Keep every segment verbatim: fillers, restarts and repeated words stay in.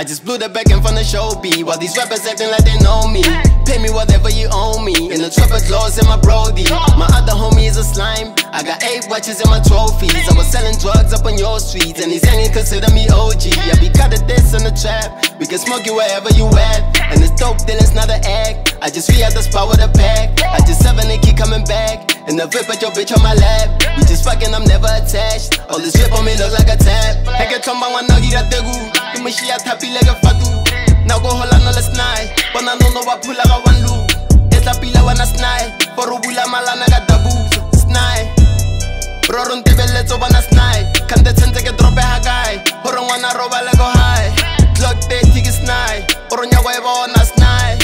I just blew the back end from the show B, while these rappers acting like they know me. Pay me whatever you owe me, in the trapper clothes in my brody. My other homie is a slime, I got eight watches in my trophies. I was selling drugs up on your streets, and these hanging consider me O G. I be cut at this in the trap, we can smoke you wherever you at. And this dope dealing's not an act, I just re at the spot with a pack. I just seven and keep coming back, and the whip at your bitch on my lap. We just fucking, I'm never attached. All this drip on me look like a tap. Heke tomba wana gira tegu, Tumishia tapi lega fatu. Now go hola no let's night, Bona no no wapula ga one loop. Eta pila wana snai, Porubula malana ga dabu. Snai, Rorun tibele to bana snai. Kante tente ke drope hagai, Horon wana roba lego high. Clock te tiki snai, Oronya weba wana snai.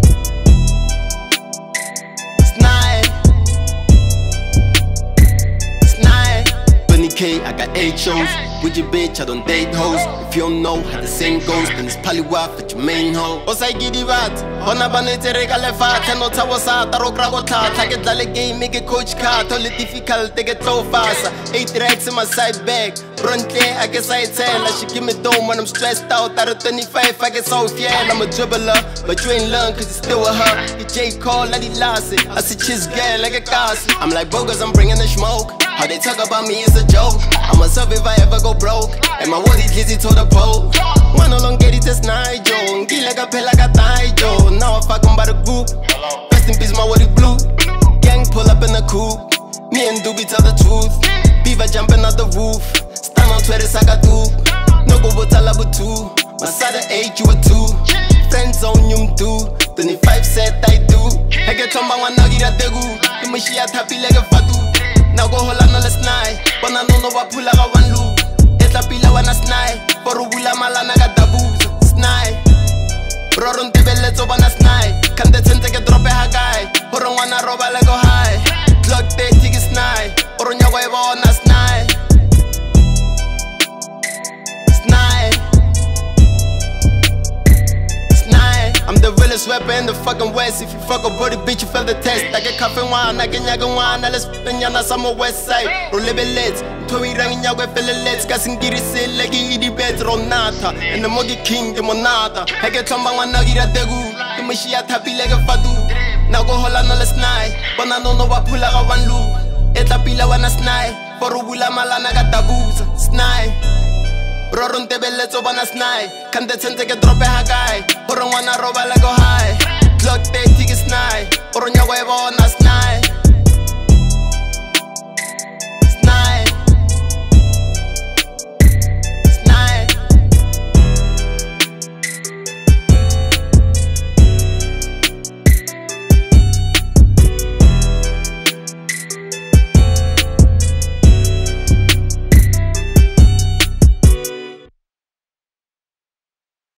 I got eight shows with your bitch, I don't date hoes. If you don't know how the saying goes, then it's probably wife at your main hoe. O sa gidi bat, hona banete regale fat. Teno tawo sa taro krago ta. Take dale game, make a coach car. Tell it difficult, take it so fast. Eight racks in my side bag. Bronte, I guess I tell her she give me dome when I'm stressed out. Out of twenty-five, I get so yeah. I'm a dribbler, but you ain't learn cause you still with her. You J. Cole, let it last it. I see cheese girl like a cast. I'm like bogus, I'm bringing the smoke. How they talk about me is a joke. I'ma serve if I ever go broke. And my word is Lizzie to the pole. One along get it this night, Joe. Get like a pill like a tie, Joe. Now I fuck on by the group. Rest in peace, my word is blue. Gang pull up in the coupe. Me and Doobie tell the truth. Beaver jumping out the roof. Stand on Twitter, Saka two. No go botala but two. My side of eight, you a two. Friends on you do. twenty-five said I do. I get on my one nugget at the goo. The machine happy like a fatu. Now go hola no let's night, Bona no no wapula ga one loop. Eta pila wana snai, Porubula malana ga dabu. Snai, Rorun tibele to bana snai. Kante tente ke drope hagai, Horon wana roba lego high. Clock te tiki snai, Oronya weba wana snai. Snai, Snai, I'm the realest rapper in the fucking West. If you fuck a body bitch, you fail the test. I get coffee wine, I get nyaga wine. Let's spin yana sama west side. Roll it lit, Toy rang nyaga feel it lit. Gassing giri se legi idi bet ronata. And the mogi king the monada. I get tomba wana gira degu. The machia tapi lega fadu. Now go hola no let's night. Bona no no wapula ga one loop. Eta pila wana snai. Porubula malana ga dabuza. Snai. Rorun tebele to bana snai. Kante tente ke drope hagai. Horon wana roba lego high. Clock te tiki snai. Oronya weba